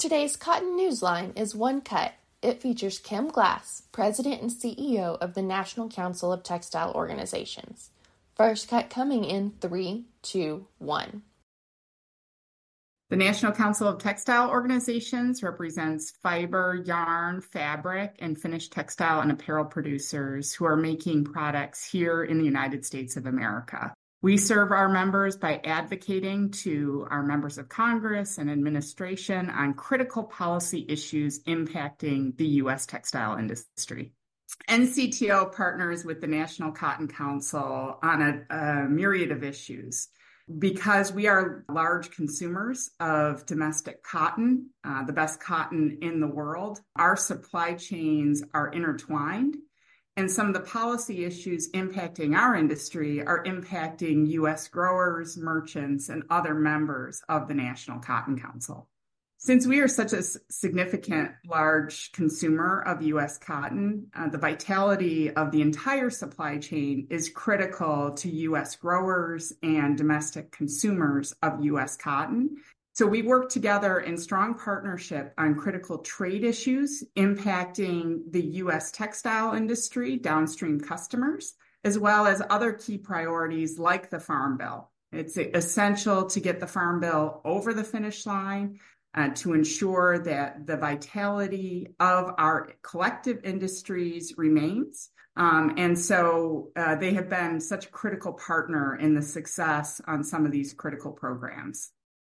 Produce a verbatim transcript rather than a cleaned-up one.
Today's Cotton Newsline is One Cut. It features Kim Glass, President and C E O of the National Council of Textile Organizations. First cut coming in three, two, one. The National Council of Textile Organizations represents fiber, yarn, fabric, and finished textile and apparel producers who are making products here in the United States of America. We serve our members by advocating to our members of Congress and administration on critical policy issues impacting the U S textile industry. N C T O partners with the National Cotton Council on a, a myriad of issues. Because we are large consumers of domestic cotton, uh, the best cotton in the world, our supply chains are intertwined, and some of the policy issues impacting our industry are impacting U S growers, merchants, and other members of the National Cotton Council. Since we are such a significant large consumer of U S cotton, uh, the vitality of the entire supply chain is critical to U S growers and domestic consumers of U S cotton. So we work together in strong partnership on critical trade issues impacting the U S textile industry, downstream customers, as well as other key priorities like the Farm Bill. It's essential to get the Farm Bill over the finish line, Uh, to ensure that the vitality of our collective industries remains. Um, and so uh, they have been such a critical partner in the success on some of these critical programs.